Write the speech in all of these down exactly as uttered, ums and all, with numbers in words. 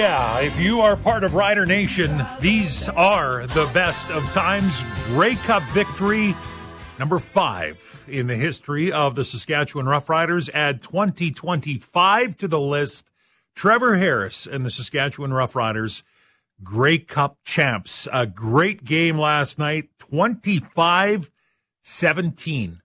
yeah, if you are part of Rider Nation, these are the best of times. Grey Cup victory, number five in the history of the Saskatchewan Roughriders. Add twenty twenty-five to the list. Trevor Harris and the Saskatchewan Roughriders, Grey Cup champs. A great game last night, twenty-five seventeen.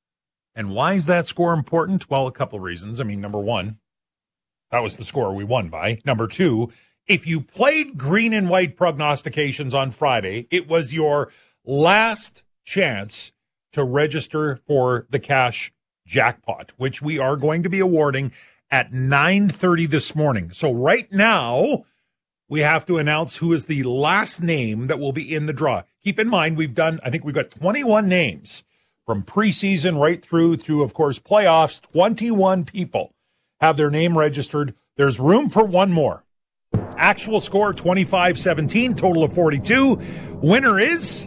And why is that score important? Well, a couple of reasons. I mean, number one, that was the score we won by. Number two, if you played green and white prognostications on Friday, it was your last chance to register for the cash jackpot, which we are going to be awarding at nine thirty this morning. So right now, we have to announce who is the last name that will be in the draw. Keep in mind, we've done, I think we've got twenty-one names from preseason right through to, of course, playoffs. twenty-one people have their name registered. There's room for one more. Actual score, twenty-five seventeen, total of forty-two. Winner is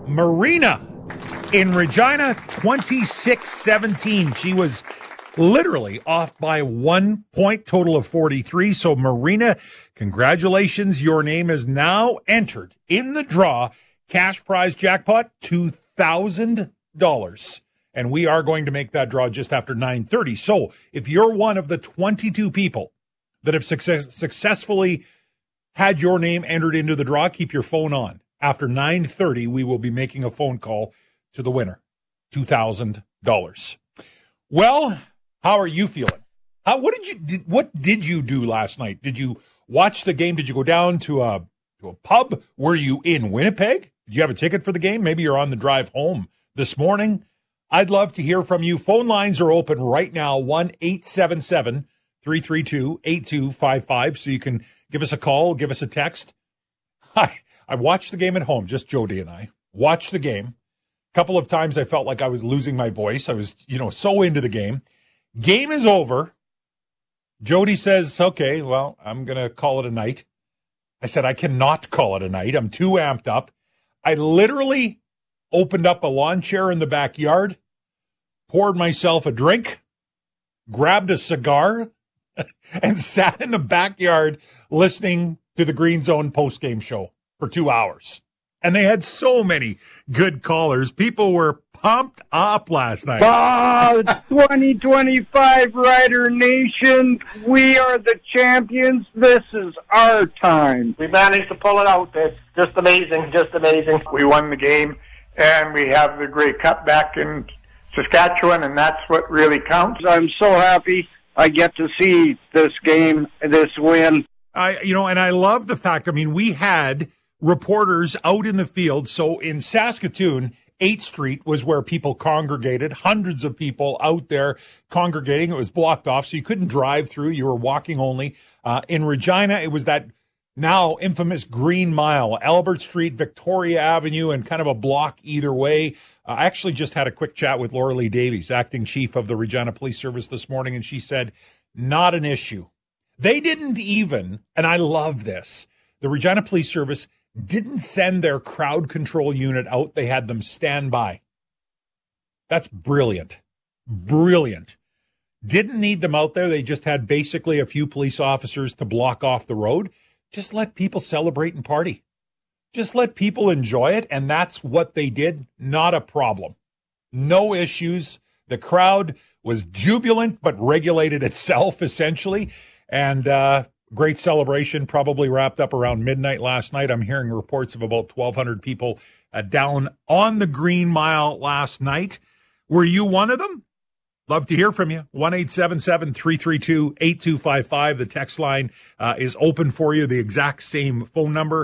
Marina in Regina, twenty-six seventeen. She was literally off by one point, total of forty-three. So, Marina, congratulations. Your name is now entered in the draw. Cash prize jackpot, two thousand dollars. And we are going to make that draw just after nine thirty. So if you're one of the twenty-two people that have success- successfully had your name entered into the draw, keep your phone on. After nine thirty, we will be making a phone call to the winner, two thousand dollars. Well, how are you feeling? How, what did you did, what did you do last night? Did you watch the game? Did you go down to a to a pub? Were you in Winnipeg? Did you have a ticket for the game? Maybe you're on the drive home this morning. I'd love to hear from you. Phone lines are open right now, one eight seven seven, three three two, eight two five five, so you can give us a call, give us a text. I, I watched the game at home, just Jody and I. Watched the game. A couple of times I felt like I was losing my voice. I was, you know, so into the game. Game is over. Jody says, okay, well, I'm going to call it a night. I said, I cannot call it a night. I'm too amped up. I literally opened up a lawn chair in the backyard, poured myself a drink, grabbed a cigar, and sat in the backyard listening to the Green Zone postgame show for two hours. And they had so many good callers. People were pumped up last night. Oh, twenty twenty-five Rider Nation, we are the champions. This is our time. We managed to pull it out. It's just amazing, just amazing. We won the game, and we have the Grey Cup back in Saskatchewan, and that's what really counts. I'm so happy I get to see this game, this win. I, you know, and I love the fact, I mean, we had reporters out in the field. So in Saskatoon, eighth Street was where people congregated, hundreds of people out there congregating. It was blocked off, so you couldn't drive through. You were walking only. Uh, in Regina, it was that now infamous Green Mile, Albert Street, Victoria Avenue, and kind of a block either way. Uh, I actually just had a quick chat with Laura Lee Davies, acting chief of the Regina Police Service this morning, and she said, not an issue. They didn't even, and I love this, the Regina Police Service didn't send their crowd control unit out. They had them stand by. That's brilliant. Brilliant. Didn't need them out there. They just had basically a few police officers to block off the road. Just let people celebrate and party. Just let people enjoy it. And that's what they did. Not a problem. No issues. The crowd was jubilant, but regulated itself essentially. And, uh, great celebration, probably wrapped up around midnight last night. I'm hearing reports of about twelve hundred people uh, down on the Green Mile last night. Were you one of them? Love to hear from you. one eight seven seven, three three two, eight two five five. The text line uh, is open for you, the exact same phone number.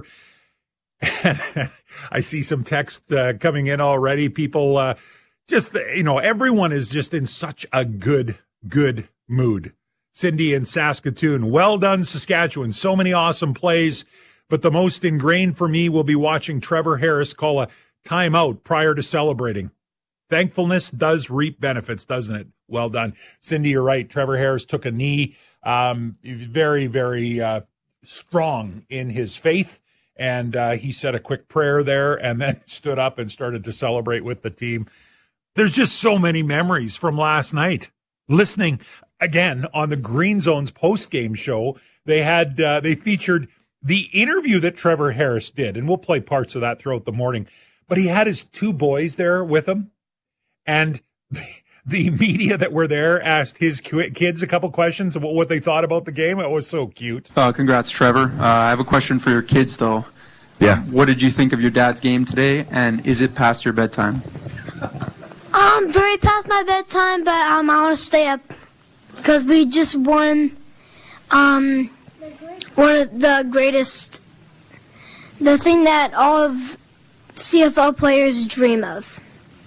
I see some text uh, coming in already. People uh, just, you know, everyone is just in such a good, good mood. Cindy in Saskatoon. Well done, Saskatchewan. So many awesome plays, but the most ingrained for me will be watching Trevor Harris call a timeout prior to celebrating. Thankfulness does reap benefits, doesn't it? Well done. Cindy, you're right. Trevor Harris took a knee. Um, very, very uh, strong in his faith, and uh, he said a quick prayer there and then stood up and started to celebrate with the team. There's just so many memories from last night. Listening, again, on the Green Zone's post-game show, they had uh, they featured the interview that Trevor Harris did, and we'll play parts of that throughout the morning. But he had his two boys there with him, and the, the media that were there asked his kids a couple questions about what they thought about the game. It was so cute. Uh, congrats, Trevor. Uh, I have a question for your kids, though. Yeah. Um, what did you think of your dad's game today, and is it past your bedtime? Um, very past my bedtime, but um, I want to stay up because we just won um, one of the greatest, the thing that all of C F L players dream of.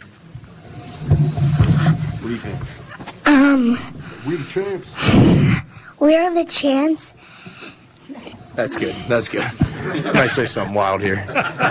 What do you think? Um, We the champs. we are the champs. That's good. That's good. I might say something wild here.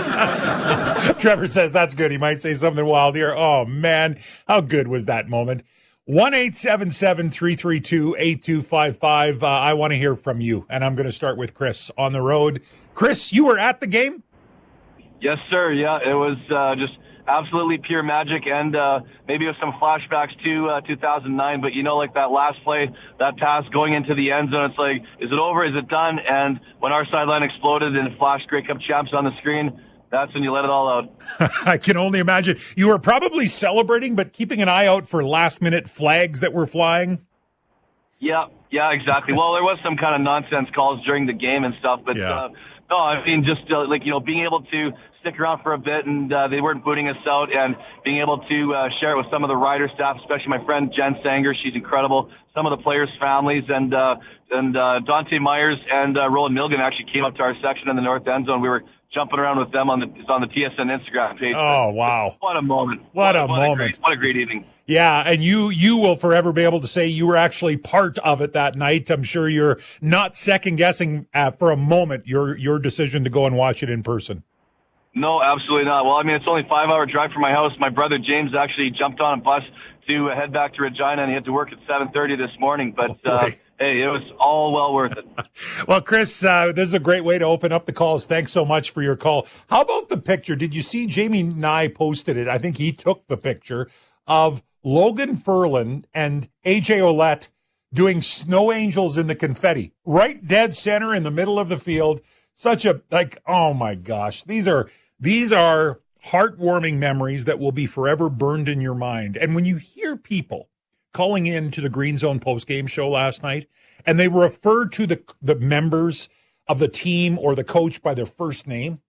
Trevor says that's good. He might say something wild here. Oh, man. How good was that moment? one eight seven seven, three three two, eight two five five. Uh, I want to hear from you, and I'm going to start with Chris on the road. Chris, you were at the game? Yes, sir. Yeah, it was uh, just absolutely pure magic, and uh, maybe with some flashbacks to uh, two thousand nine. But, you know, like that last play, that pass going into the end zone, it's like, is it over? Is it done? And when our sideline exploded and flashed Grey Cup champs on the screen, that's when you let it all out. I can only imagine. You were probably celebrating, but keeping an eye out for last-minute flags that were flying. Yeah, yeah, exactly. Well, there was some kind of nonsense calls during the game and stuff, but Yeah. uh, no, I mean, just uh, like, you know, being able to stick around for a bit, and uh, they weren't booting us out, and being able to uh, share it with some of the rider staff, especially my friend Jen Sanger. She's incredible. Some of the players' families, and uh, and uh, Dante Myers and uh, Roland Milgan actually came up to our section in the north end zone. We were jumping around with them on the it's on the T S N Instagram page. Oh, wow. What a moment. What a what moment. A great, what a great evening. Yeah, and you you will forever be able to say you were actually part of it that night. I'm sure you're not second-guessing uh, for a moment your your decision to go and watch it in person. No, absolutely not. Well, I mean, it's only a five-hour drive from my house. My brother James actually jumped on a bus to uh, head back to Regina, and he had to work at seven thirty this morning. But, Oh, uh, boy. hey, it was all well worth it. Well, Chris, uh, this is a great way to open up the calls. Thanks so much for your call. How about the picture? Did you see Jamie Nye posted it? I think he took the picture of Logan Ferland and A J Ouellette doing snow angels in the confetti, right dead center in the middle of the field. Such a, like, oh my gosh, these are, these are heartwarming memories that will be forever burned in your mind. And when you hear people calling in to the Green Zone postgame show last night, and they referred to the, the members of the team or the coach by their first name,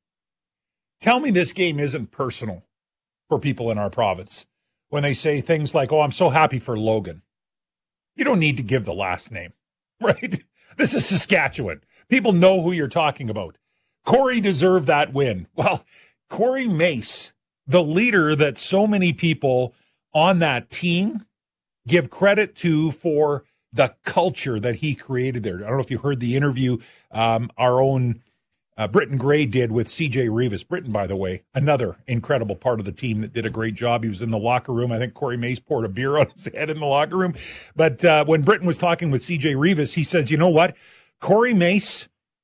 tell me this game isn't personal for people in our province. When they say things like, oh, I'm so happy for Logan. You don't need to give the last name, right? This is Saskatchewan. People know who you're talking about. Corey deserved that win. Well, Corey Mace, the leader that so many people on that team give credit to for the culture that he created there. I don't know if you heard the interview um, our own uh, Britton Gray did with C J Rivas. Britton, by the way, another incredible part of the team that did a great job. He was in the locker room. I think Corey Mace poured a beer on his head in the locker room. But uh, when Britton was talking with C J Rivas, he says, you know what? Corey Mace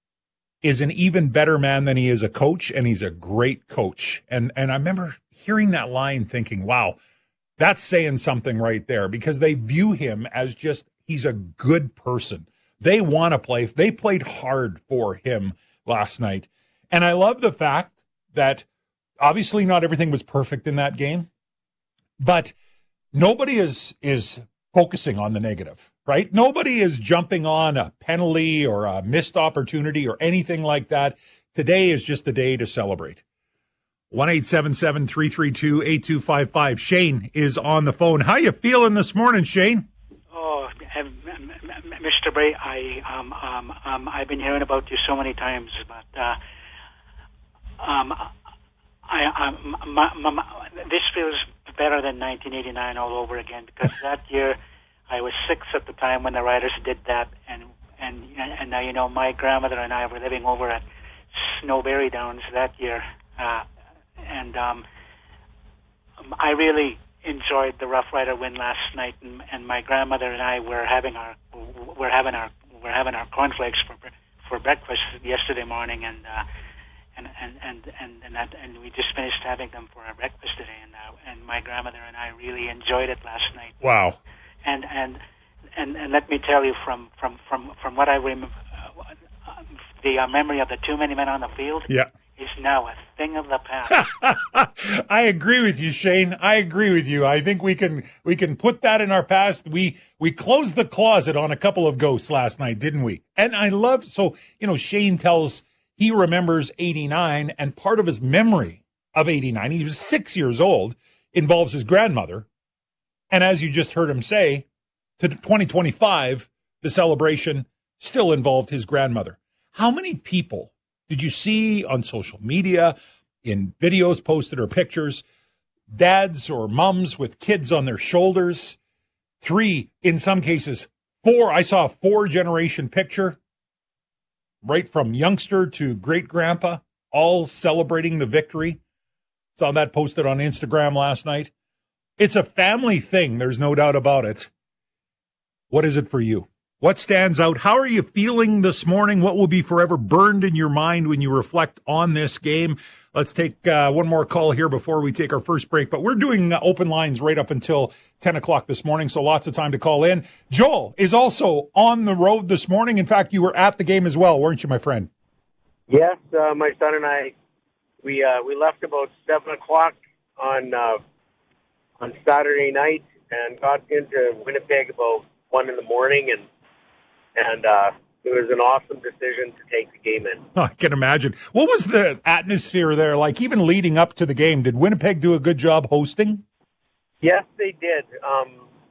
is an even better man than he is a coach, and he's a great coach. And and I remember hearing that line thinking, wow, that's saying something right there, because they view him as just, he's a good person. They want to play. They played hard for him last night. And I love the fact that obviously not everything was perfect in that game, but nobody is is focusing on the negative, right? Nobody is jumping on a penalty or a missed opportunity or anything like that. Today is just a day to celebrate. one eight seven seven, three three two, eight two five five. Shane is on the phone. How you feeling this morning, Shane? Oh, Mister Bray, I um um um I've been hearing about you so many times, but uh, um I um my, my, my, this feels better than nineteen eighty-nine all over again, because that year I was six at the time when the Riders did that, and and and now, you know, my grandmother and I were living over at Snowberry Downs that year, uh, and um I really enjoyed the Rough Rider win last night, and, and my grandmother and I were having our we're having our we're having our cornflakes for for breakfast yesterday morning, and uh, and and and and and, that, and we just finished having them for our breakfast today, and uh, and my grandmother and I really enjoyed it last night. Wow. And and and, and let me tell you from from from, from what I remember, uh, the uh, memory of the too many men on the field. Yeah. Is now a thing of the past. I agree with you, Shane. I agree with you. I think we can we can put that in our past. We we closed the closet on a couple of ghosts last night, didn't we? And I love, so, you know, Shane tells he remembers eighty-nine, and part of his memory of eighty-nine, he was six years old, involves his grandmother. And as you just heard him say, to twenty twenty-five, the celebration still involved his grandmother. How many people did you see on social media, in videos posted or pictures, dads or mums with kids on their shoulders? Three, in some cases, four. I saw a four-generation picture, right from youngster to great-grandpa, all celebrating the victory. Saw that posted on Instagram last night. It's a family thing, there's no doubt about it. What is it for you? What stands out? How are you feeling this morning? What will be forever burned in your mind when you reflect on this game? Let's take uh, one more call here before we take our first break. But we're doing uh, open lines right up until ten o'clock this morning, so lots of time to call in. Joel is also on the road this morning. In fact, you were at the game as well, weren't you, my friend? Yes, uh, my son and I, we uh, we left about seven o'clock on uh, on Saturday night and got into Winnipeg about one in the morning, and And uh, it was an awesome decision to take the game in. Oh, I can imagine. What was the atmosphere there like, even leading up to the game? Did Winnipeg do a good job hosting? Yes, they did. Um,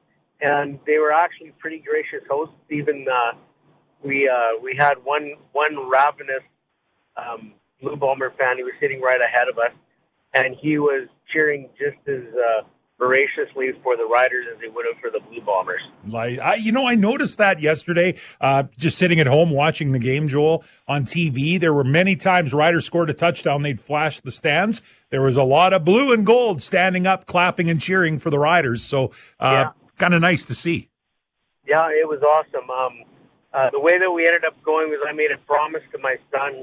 and they were actually pretty gracious hosts. Even uh, we uh, we had one one ravenous um, Blue Bomber fan. He was sitting right ahead of us, and he was cheering just as uh, voraciously for the Riders as they would have for the Blue Bombers. Like, I, you know, I noticed that yesterday, uh, just sitting at home watching the game, Joel, on T V. There were many times Riders scored a touchdown, they'd flash the stands. There was a lot of blue and gold standing up, clapping and cheering for the Riders. So uh, yeah. kind of nice to see. Yeah, it was awesome. Um, uh, the way that we ended up going was I made a promise to my son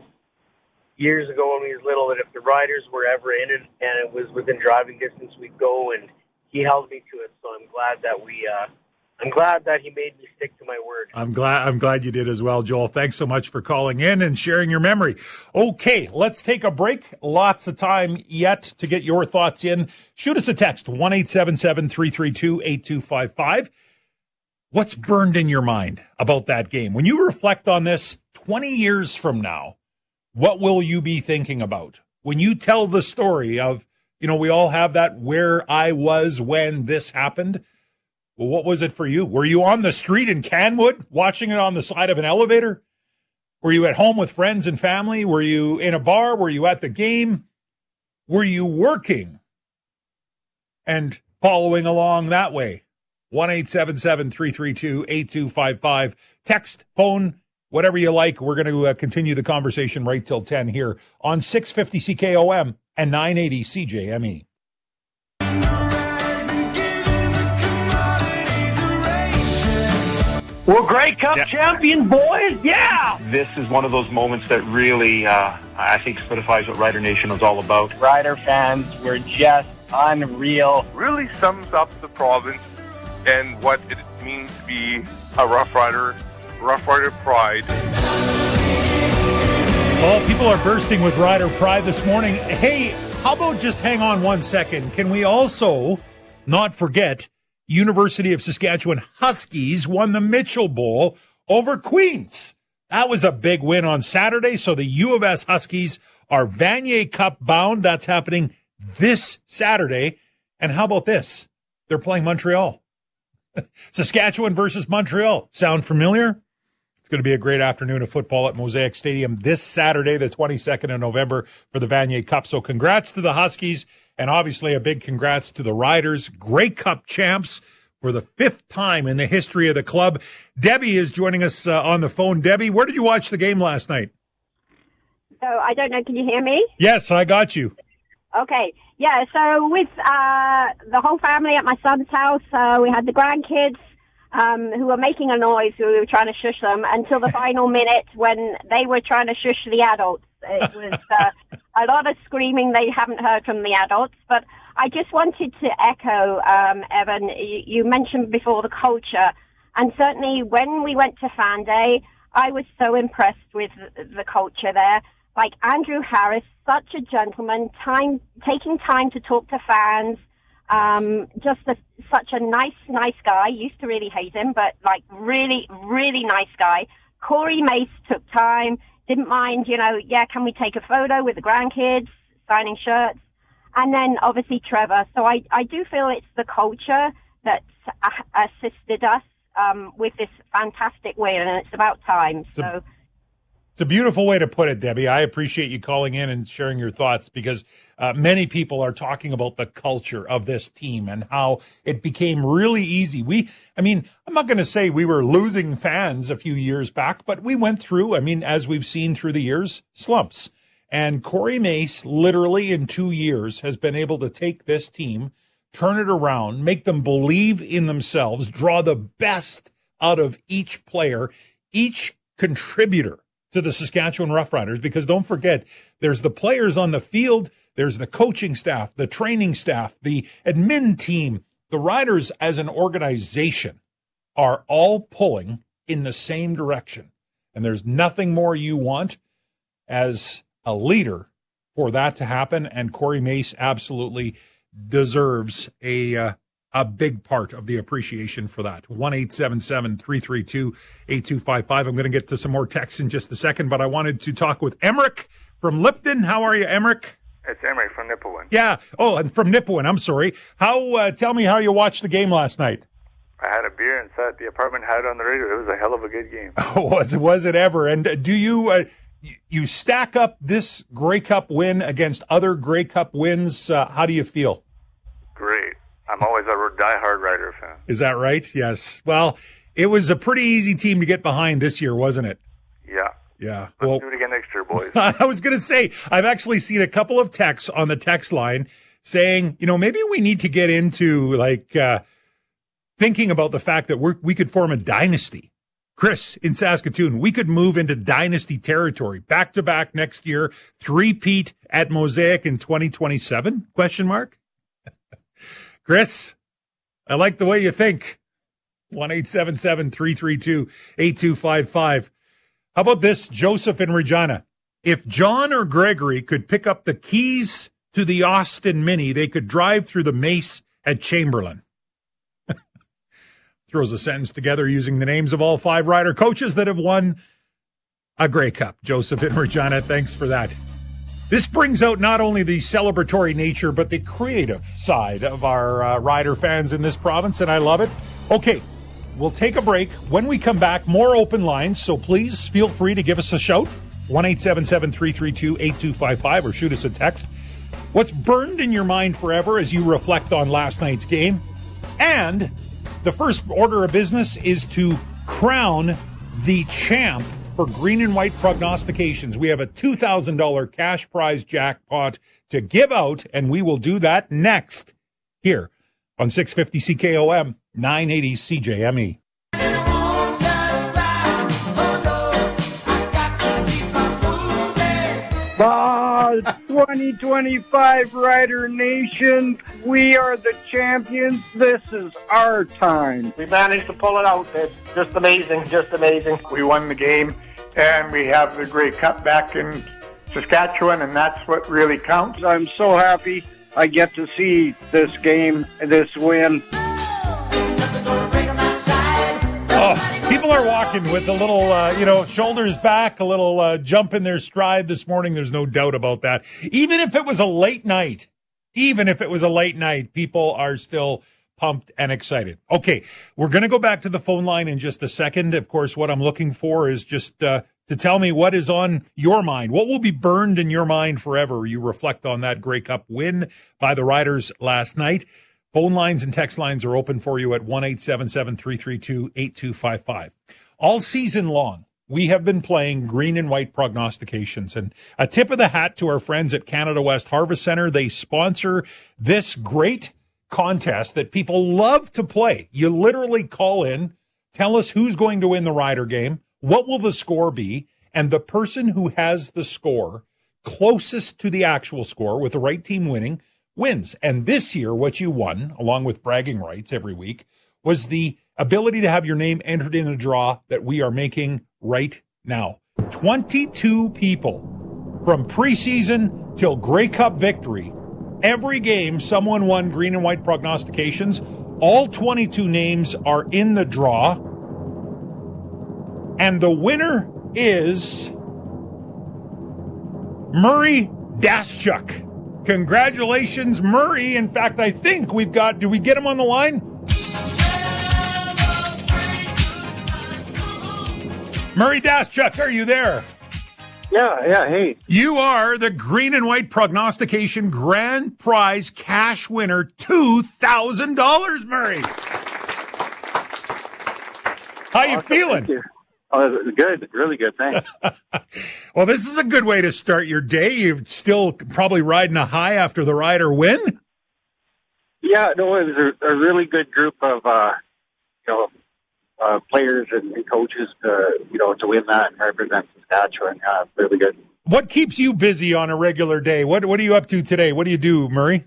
years ago when he was little that if the Riders were ever in it and it was within driving distance, we'd go, and he held me to it. So I'm glad that we, uh, I'm glad that he made me stick to my word. I'm glad, I'm glad you did as well, Joel. Thanks so much for calling in and sharing your memory. Okay, let's take a break. Lots of time yet to get your thoughts in. Shoot us a text, one eight seven seven, three three two, eight two five five. What's burned in your mind about that game? When you reflect on this twenty years from now, what will you be thinking about? When you tell the story of, you know, we all have that where I was when this happened. Well, what was it for you? Were you on the street in Canwood watching it on the side of an elevator? Were you at home with friends and family? Were you in a bar? Were you at the game? Were you working and following along that way? one eight seven seven, three three two, eight two five five. Text, phone, whatever you like. We're going to uh, continue the conversation right till ten here on six fifty C K O M and nine eighty C J M E. We're Grey Cup yeah. champion, boys. Yeah! This is one of those moments that really, uh, I think, solidifies what Rider Nation is all about. Rider fans were just unreal. Really sums up the province and what it means to be a Rough Rider, Rough Rider pride. Well, people are bursting with Rider pride this morning. Hey, how about just hang on one second? Can we also not forget University of Saskatchewan Huskies won the Mitchell Bowl over Queens. That was a big win on Saturday, so the U of S Huskies are Vanier Cup bound. That's happening this Saturday. And how about this? They're playing Montreal. Saskatchewan versus Montreal. Sound familiar? It's going to be a great afternoon of football at Mosaic Stadium this Saturday, the twenty-second of November, for the Vanier Cup. So congrats to the Huskies, and obviously a big congrats to the Riders, Grey Cup champs for the fifth time in the history of the club. Debbie is joining us uh, on the phone. Debbie, where did you watch the game last night? So I don't know, can you hear me? Yes, I got you. Okay. Yeah, so with uh, the whole family at my son's house, uh, we had the grandkids um, who were making a noise. We were trying to shush them until the final minute when they were trying to shush the adults. It was uh, a lot of screaming they haven't heard from the adults. But I just wanted to echo, um, Evan, you, you mentioned before the culture. And certainly when we went to Fan Day, I was so impressed with the culture there. Like Andrew Harris, such a gentleman, time taking time to talk to fans. Um, just a, such a nice, nice guy. Used to really hate him, but like really, really nice guy. Corey Mace took time, didn't mind, you know, yeah, can we take a photo with the grandkids, signing shirts? And then obviously Trevor. So I, I do feel it's the culture that's uh, assisted us um, with this fantastic win, and it's about time. So. So- It's a beautiful way to put it, Debbie. I appreciate you calling in and sharing your thoughts, because uh, many people are talking about the culture of this team and how it became really easy. We, I mean, I'm not going to say we were losing fans a few years back, but we went through, I mean, as we've seen through the years, slumps. And Corey Mace, literally in two years, has been able to take this team, turn it around, make them believe in themselves, draw the best out of each player, each contributor to the Saskatchewan Roughriders, because don't forget, there's the players on the field, there's the coaching staff, the training staff, the admin team. The Riders as an organization are all pulling in the same direction. And there's nothing more you want as a leader for that to happen. And Corey Mace absolutely deserves a uh, a big part of the appreciation for that. one eight seven seven, three three two, eight two five five. I'm going to get to some more texts in just a second, but I wanted to talk with Emmerich from Lipton. How are you, Emmerich? It's Emmerich from Nipawin. Yeah. Oh, and from Nipawin. I'm sorry. How? Uh, tell me how you watched the game last night. I had a beer and sat at the apartment, had it on the radio. It was a hell of a good game. Oh, was, was it ever? And do you uh, you stack up this Grey Cup win against other Grey Cup wins? Uh, how do you feel? Great. I'm always a die-hard Rider fan. Is that right? Yes. Well, it was a pretty easy team to get behind this year, wasn't it? Yeah. Yeah. Let's well, do it again next year, boys. I was going to say, I've actually seen a couple of texts on the text line saying, you know, maybe we need to get into like uh, thinking about the fact that we're, we could form a dynasty. Chris in Saskatoon, we could move into dynasty territory back to back next year, three-peat at Mosaic in twenty twenty-seven? Question mark. Chris, I like the way you think. one eight seven seven, three three two, eight two five five. How about this, Joseph in Regina? If John or Gregory could pick up the keys to the Austin Mini, they could drive through the Mace at Chamberlain. Throws a sentence together using the names of all five Rider coaches that have won a Grey Cup. Joseph in Regina, thanks for that. This brings out not only the celebratory nature, but the creative side of our uh, Rider fans in this province, and I love it. Okay, we'll take a break. When we come back, more open lines, so please feel free to give us a shout. one eight seven seven, three three two, eight two five five, or shoot us a text. What's burned in your mind forever as you reflect on last night's game? And the first order of business is to crown the champ for Green and White prognostications. We have a two thousand dollars cash prize jackpot to give out, and we will do that next here on six fifty C K O M, nine eighty C J M E. Uh, twenty twenty-five Rider Nation, we are the champions. This is our time. We managed to pull it out. It's just amazing, just amazing. We won the game, and we have the Grey Cup back in Saskatchewan, and that's what really counts. I'm so happy I get to see this game, this win. Oh, people are walking with a little, uh, you know, shoulders back, a little uh, jump in their stride this morning. There's no doubt about that. Even if it was a late night, even if it was a late night, people are still pumped and excited. Okay, we're going to go back to the phone line in just a second. Of course, what I'm looking for is just uh, to tell me what is on your mind. What will be burned in your mind forever? You reflect on that Grey Cup win by the Riders last night. Phone lines and text lines are open for you at one eight seven seven, three three two, eight two five five. All season long, we have been playing Green and White prognostications. And a tip of the hat to our friends at Canada West Harvest Center. They sponsor this great contest that people love to play. You literally call in, tell us who's going to win the Rider game, what will the score be, and the person who has the score closest to the actual score with the right team winning wins. And this year, what you won, along with bragging rights every week, was the ability to have your name entered in a draw that we are making right now. twenty-two people from preseason till Grey Cup victory. Every game, someone won green and white prognostications. All twenty-two names are in the draw. And the winner is Murray Daschuk. Congratulations, Murray. In fact, I think we've got, do we get him on the line? Murray Daschuk, are you there? Yeah, yeah, hey. You are the green and white prognostication grand prize cash winner, two thousand dollars, Murray. How you Awesome, feeling? thank you. Oh, good, really good, thanks. Well, this is a good way to start your day. You're still probably riding a high after the Rider win. Yeah, no, it was a, a really good group of, uh, you know, uh, players and, and coaches to, you know, to win that and represent Saskatchewan. Yeah, really good. What keeps you busy on a regular day? What What are you up to today? What do you do, Murray?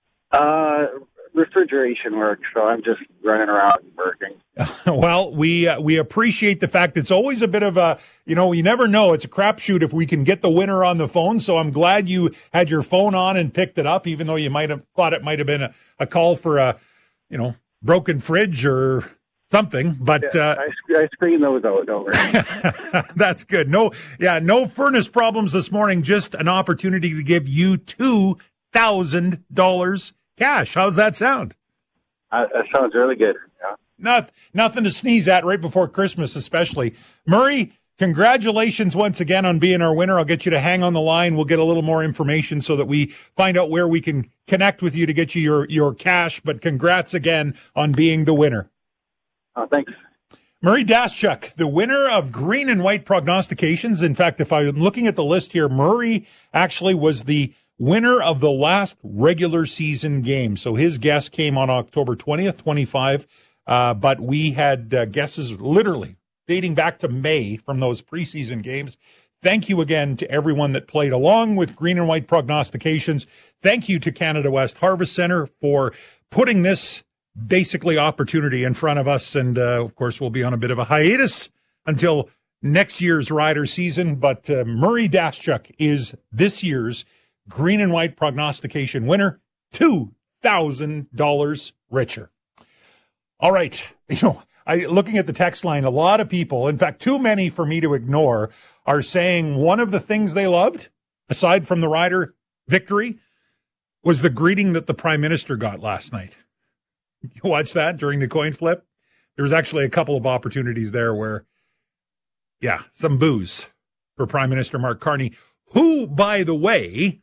Uh, refrigeration work, so I'm just running around working. Well, we uh, we appreciate the fact it's always a bit of a, you know, you never know. It's a crapshoot if we can get the winner on the phone. So I'm glad you had your phone on and picked it up, even though you might have thought it might have been a, a call for a, you know, broken fridge or something. But yeah, uh, I, I screen those out, don't worry. That's good. No, yeah, no furnace problems this morning. Just an opportunity to give you two thousand dollars cash. How's that sound? Uh, that sounds really good. Yeah. Not, nothing to sneeze at right before Christmas, especially. Murray, congratulations once again on being our winner. I'll get you to hang on the line. We'll get a little more information so that we find out where we can connect with you to get you your, your cash. But congrats again on being the winner. Oh, thanks. Murray Daschuk, the winner of green and white prognostications. In fact, if I'm looking at the list here, Murray actually was the winner of the last regular season game. So his guess came on October twentieth, twenty-five. Uh, but we had uh, guesses literally dating back to May from those preseason games. Thank you again to everyone that played along with green and white prognostications. Thank you to Canada West Harvest Center for putting this basically opportunity in front of us. And uh, of course, we'll be on a bit of a hiatus until next year's Rider season. But uh, Murray Daschuk is this year's green and white prognostication winner, two thousand dollars richer. All right. You know, I looking at the text line, a lot of people, in fact, too many for me to ignore, are saying one of the things they loved, aside from the Rider victory, was the greeting that the Prime Minister got last night. You watch that during the coin flip? There was actually a couple of opportunities there where, yeah, some boos for Prime Minister Mark Carney, who, by the way,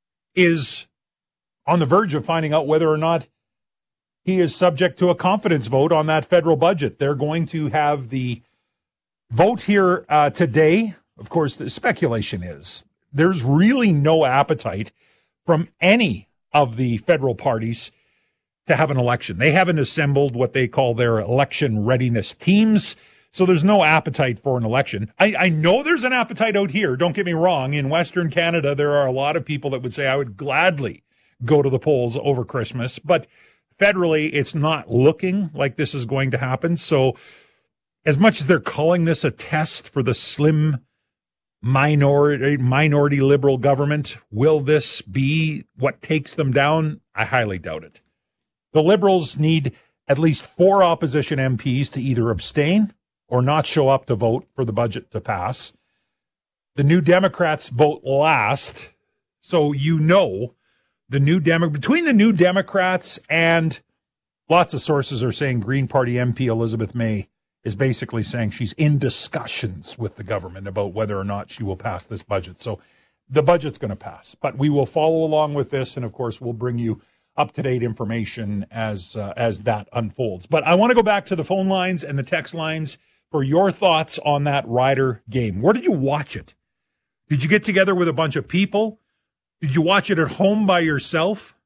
is on the verge of finding out whether or not he is subject to a confidence vote on that federal budget. They're going to have the vote here uh, today. Of course, the speculation is there's really no appetite from any of the federal parties to have an election. They haven't assembled what they call their election readiness teams. So there's no appetite for an election. I, I know there's an appetite out here. Don't get me wrong. In Western Canada, there are a lot of people that would say I would gladly go to the polls over Christmas. But federally, it's not looking like this is going to happen. So as much as they're calling this a test for the slim minority, minority liberal government, will this be what takes them down? I highly doubt it. The Liberals need at least four opposition M Ps to either abstain or not show up to vote for the budget to pass. The New Democrats vote last. So you know the new Demo- between the New Democrats and lots of sources are saying Green Party M P Elizabeth May is basically saying she's in discussions with the government about whether or not she will pass this budget. So the budget's going to pass, but we will follow along with this. And of course, we'll bring you up-to-date information as uh, as that unfolds. But I want to go back to the phone lines and the text lines for your thoughts on that Rider game. Where did you watch it? Did you get together with a bunch of people? Did you watch it at home by yourself?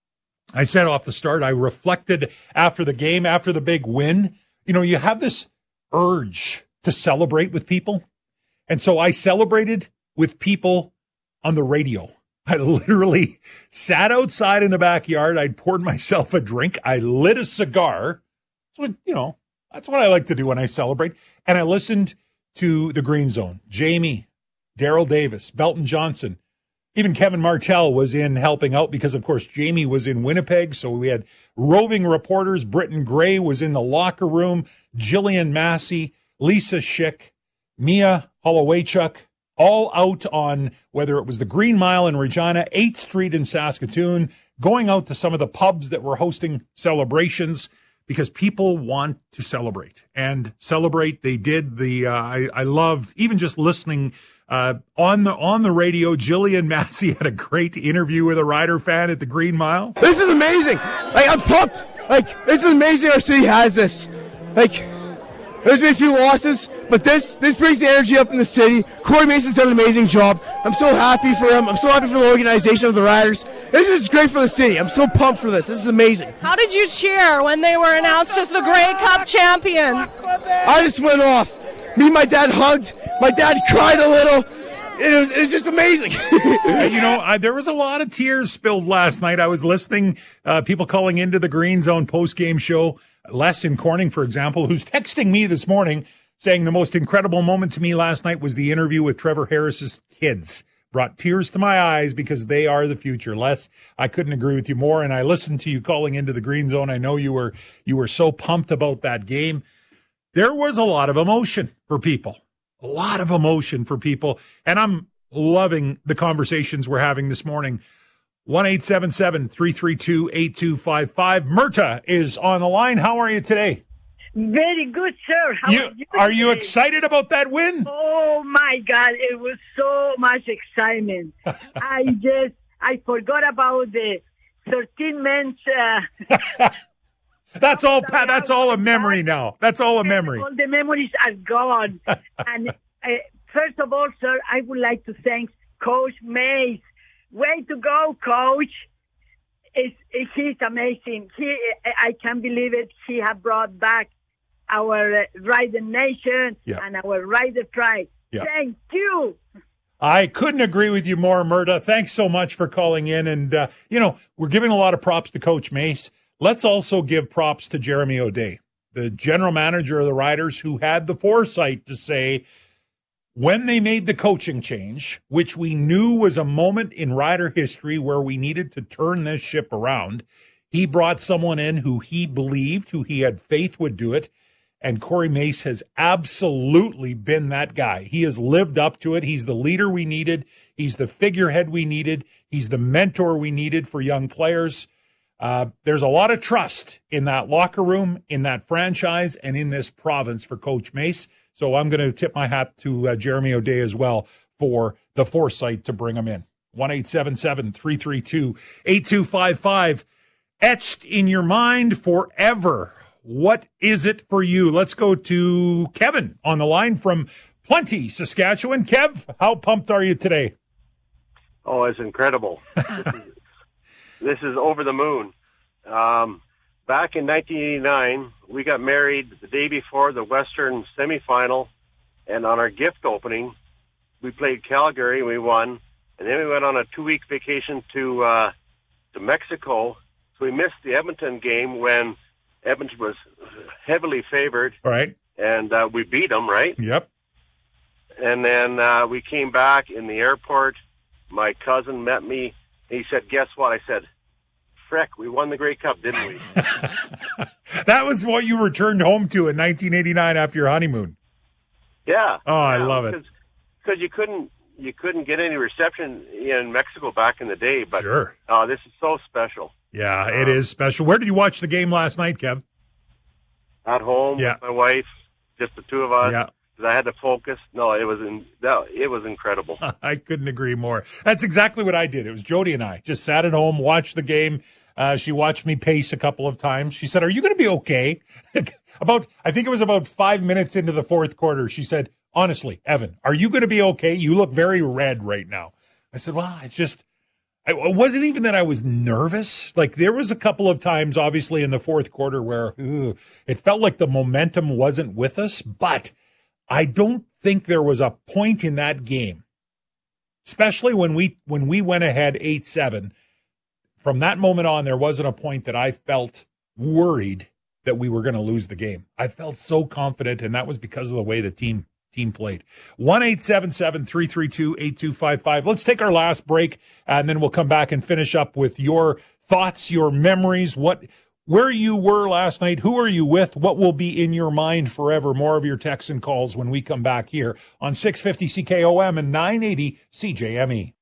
I said off the start, I reflected after the game, after the big win. You know, you have this urge to celebrate with people. And so I celebrated with people on the radio. I literally sat outside in the backyard. I'd poured myself a drink. I lit a cigar. So, you know, That's what I like to do when I celebrate. And I listened to the Green Zone. Jamie, Daryl Davis, Belton Johnson, even Kevin Martell was in helping out because, of course, Jamie was in Winnipeg. So we had roving reporters. Britton Gray was in the locker room. Jillian Massey, Lisa Schick, Mia Holowaychuk, all out on whether it was the Green Mile in Regina, eighth Street in Saskatoon, going out to some of the pubs that were hosting celebrations because people want to celebrate. And celebrate, they did. The uh, I, I loved even just listening uh, on the on the radio. Jillian Massey had a great interview with a Rider fan at the Green Mile. This is amazing. Like, I'm pumped. Like, this is amazing our city has this. Like, there's been a few losses, but this this brings the energy up in the city. Corey Mason's done an amazing job. I'm so happy for him. I'm so happy for the organization of the Riders. This is great for the city. I'm so pumped for this. This is amazing. How did you cheer when they were announced as the Grey Cup champions? I just went off. Me and my dad hugged. My dad cried a little. It was, it was just amazing. You know, I, there was a lot of tears spilled last night. I was listening, uh, people calling into the Green Zone post-game show. Les in Corning, for example, who's texting me this morning saying the most incredible moment to me last night was the interview with Trevor Harris's kids. Brought tears to my eyes because they are the future. Les, I couldn't agree with you more. And I listened to you calling into the Green Zone. I know you were you were so pumped about that game. There was a lot of emotion for people. A lot of emotion for people. And I'm loving the conversations we're having this morning. one eight seven seven, three three two, eight two five five. Myrta is on the line. How are you today? Very good, sir. How You, are you are you today? excited about that win? Oh, my God. It was so much excitement. I just, I forgot about the thirteen men. Uh, That's all, Pat. That's all a memory now. That's all a memory. all the memories are gone. And uh, first of all, sir, I would like to thank Coach Mays. Way to go, Coach. It's, it, he's amazing. He, I can't believe it. He has brought back our uh, Rider Nation Yeah. and our Rider Pride. Yeah. Thank you. I couldn't agree with you more, Myrta. Thanks so much for calling in. And, uh, you know, we're giving a lot of props to Coach Mace. Let's also give props to Jeremy O'Day, the general manager of the Riders, who had the foresight to say, when they made the coaching change, which we knew was a moment in Rider history where we needed to turn this ship around, he brought someone in who he believed, who he had faith would do it. And Corey Mace has absolutely been that guy. He has lived up to it. He's the leader we needed. He's the figurehead we needed. He's the mentor we needed for young players. Uh, there's a lot of trust in that locker room, in that franchise, and in this province for Coach Mace. So I'm going to tip my hat to uh, Jeremy O'Day as well for the foresight to bring him in. one eight seven seven, three three two, eight two five five. Etched in your mind forever. What is it for you? Let's go to Kevin on the line from Plenty, Saskatchewan. Kev, how pumped are you today? Oh, it's incredible. this, is, this is over the moon. Um, back in nineteen eighty-nine, we got married the day before the Western semifinal, and on our gift opening, we played Calgary and we won. And then we went on a two-week vacation to uh, to Mexico. So we missed the Edmonton game when Edmonton was heavily favored. Right. And uh, we beat them, right? Yep. And then uh, we came back in the airport. My cousin met me. He said, guess what? I said, frick, we won the Grey Cup, didn't we? That was what you returned home to in nineteen eighty-nine after your honeymoon. Yeah. Oh, I yeah, love it. Because you couldn't you couldn't get any reception in Mexico back in the day. But Sure. uh, this is so special. Yeah, it is special. Where did you watch the game last night, Kev? At home Yeah. with my wife, just the two of us. Yeah. 'Cause I had to focus. No, it was in, no, it was incredible. I couldn't agree more. That's exactly what I did. It was Jody and I just sat at home, watched the game. Uh, she watched me pace a couple of times. She said, "Are you going to be okay?" about, I think it was about five minutes into the fourth quarter. She said, "Honestly, Evan, are you going to be okay? You look very red right now." I said, "Well, it's just, I, it wasn't even that I was nervous. Like there was a couple of times, obviously, in the fourth quarter where ugh, it felt like the momentum wasn't with us, but I don't think there was a point in that game, especially when we when we went ahead eight seven. From that moment on, there wasn't a point that I felt worried that we were going to lose the game. I felt so confident, and that was because of the way the team team played. one eight seven seven, three three two, eight two five five. Let's take our last break, and then we'll come back and finish up with your thoughts, your memories, what where you were last night, who are you with, what will be in your mind forever. More of your texts and calls when we come back here on six fifty C K O M and nine eighty C J M E.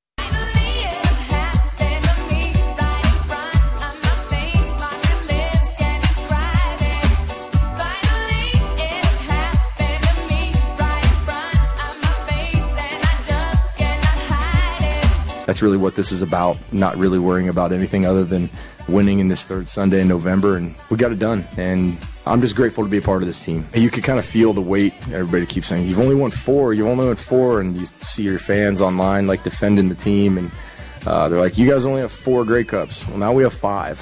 That's really what this is about, not really worrying about anything other than winning in this third Sunday in November, and we got it done. And I'm just grateful to be a part of this team. You can kind of feel the weight. Everybody keeps saying, you've only won four, you've only won four, and you see your fans online like defending the team, and uh, they're like, you guys only have four Grey Cups. Well, now we have five.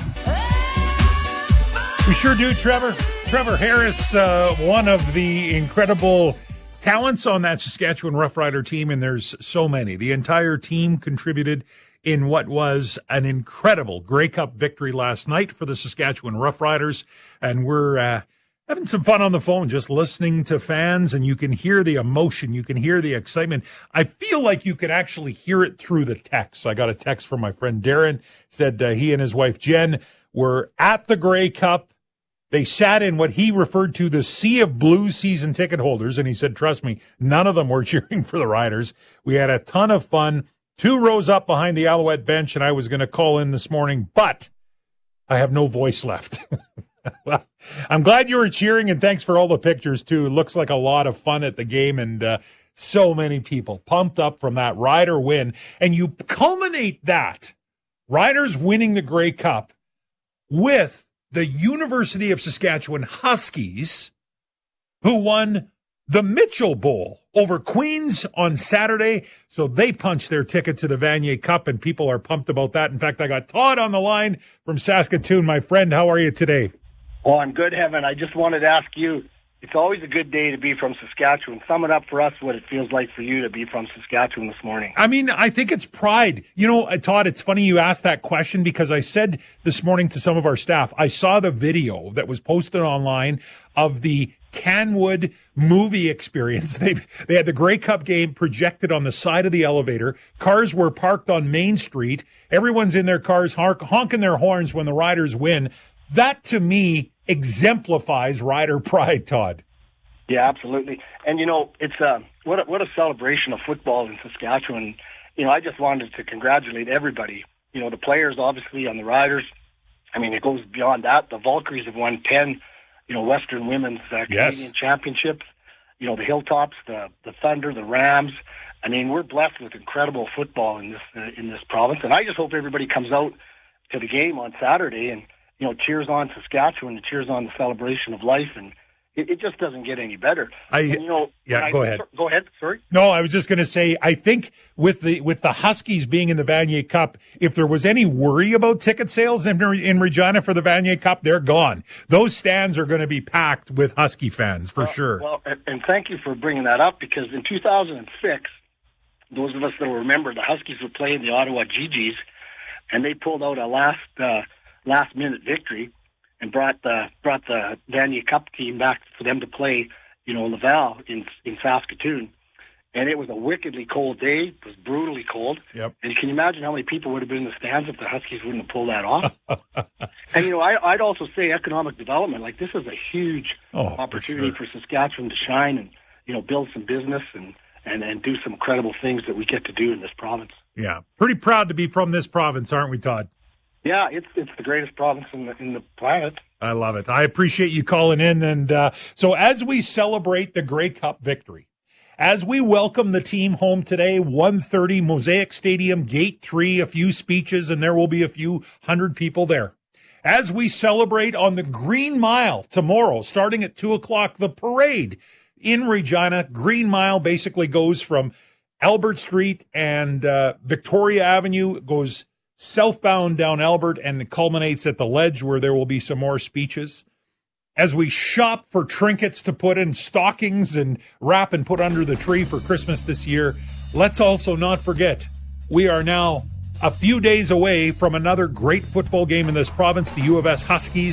We sure do, Trevor. Trevor Harris, uh, one of the incredible talents on that Saskatchewan Roughrider team, and there's so many. The entire team contributed in what was an incredible Grey Cup victory last night for the Saskatchewan Roughriders, and we're uh, having some fun on the phone just listening to fans, and you can hear the emotion, you can hear the excitement. I feel like you can actually hear it through the text. I got a text from my friend Darren, said uh, he and his wife Jen were at the Grey Cup. They sat in what he referred to the sea of blue season ticket holders, and he said, trust me, none of them were cheering for the Riders. We had a ton of fun, two rows up behind the Alouette bench, and I was going to call in this morning, but I have no voice left. Well, I'm glad you were cheering, and thanks for all the pictures, too. It looks like a lot of fun at the game, and uh, so many people pumped up from that Rider win. And you culminate that, Riders winning the Grey Cup, with the University of Saskatchewan Huskies, who won the Mitchell Bowl over Queens on Saturday. So they punched their ticket to the Vanier Cup, and people are pumped about that. In fact, I got Todd on the line from Saskatoon. My friend, how are you today? Oh, I'm good, Heaven. I just wanted to ask you, it's always a good day to be from Saskatchewan. Sum it up for us what it feels like for you to be from Saskatchewan this morning. I mean, I think it's pride. You know, Todd, it's funny you asked that question because I said this morning to some of our staff, I saw the video that was posted online of the Canwood movie experience. They they had the Grey Cup game projected on the side of the elevator. Cars were parked on Main Street. Everyone's in their cars honk, honking their horns when the Riders win. That, to me, exemplifies Rider pride, Todd. Yeah, absolutely. And, you know, it's uh, what, a, what a celebration of football in Saskatchewan. You know, I just wanted to congratulate everybody. You know, the players, obviously, on the Riders. I mean, it goes beyond that. The Valkyries have won ten, you know, Western Women's uh, Canadian yes. Championships. You know, the Hilltops, the, the Thunder, the Rams. I mean, we're blessed with incredible football in this uh, in this province. And I just hope everybody comes out to the game on Saturday and, you know, cheers on Saskatchewan and cheers on the celebration of life, and it, it just doesn't get any better. I, and, you know, yeah, go I, ahead. Go ahead. Sorry. No, I was just going to say, I think with the with the Huskies being in the Vanier Cup, if there was any worry about ticket sales in, in Regina for the Vanier Cup, they're gone. Those stands are going to be packed with Husky fans for well, sure. Well, and, and thank you for bringing that up, because in two thousand six, those of us that will remember, the Huskies were playing the Ottawa G Gs, and they pulled out a last. Uh, last minute victory and brought the brought the Vanier Cup team back for them to play, you know, Laval in in Saskatoon. And it was a wickedly cold day. It was brutally cold. Yep. And can you imagine how many people would have been in the stands if the Huskies wouldn't have pulled that off? And, you know, I, I'd also say economic development. Like, this is a huge oh, opportunity for, sure. for Saskatchewan to shine and, you know, build some business and, and, and do some incredible things that we get to do in this province. Yeah. Pretty proud to be from this province, aren't we, Todd? Yeah, it's it's the greatest province in the in the planet. I love it. I appreciate you calling in. And uh, so as we celebrate the Grey Cup victory, as we welcome the team home today, one thirty Mosaic Stadium, Gate three, a few speeches, and there will be a few hundred people there. As we celebrate on the Green Mile tomorrow, starting at two o'clock, the parade in Regina. Green Mile basically goes from Albert Street and uh, Victoria Avenue, goes southbound down Albert and culminates at the Ledge, where there will be some more speeches. As we shop for trinkets to put in stockings and wrap and put under the tree for Christmas this year, let's also not forget, we are now a few days away from another great football game in this province. The U of S Huskies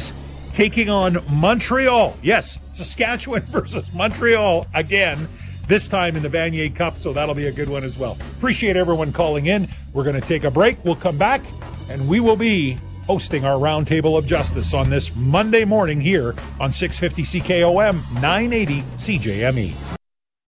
taking on Montreal. Yes, Saskatchewan versus Montreal again, this time in the Vanier Cup, so that'll be a good one as well. Appreciate everyone calling in. We're going to take a break. We'll come back, and we will be hosting our Roundtable of Justice on this Monday morning here on six fifty C K O M, nine eighty C J M E.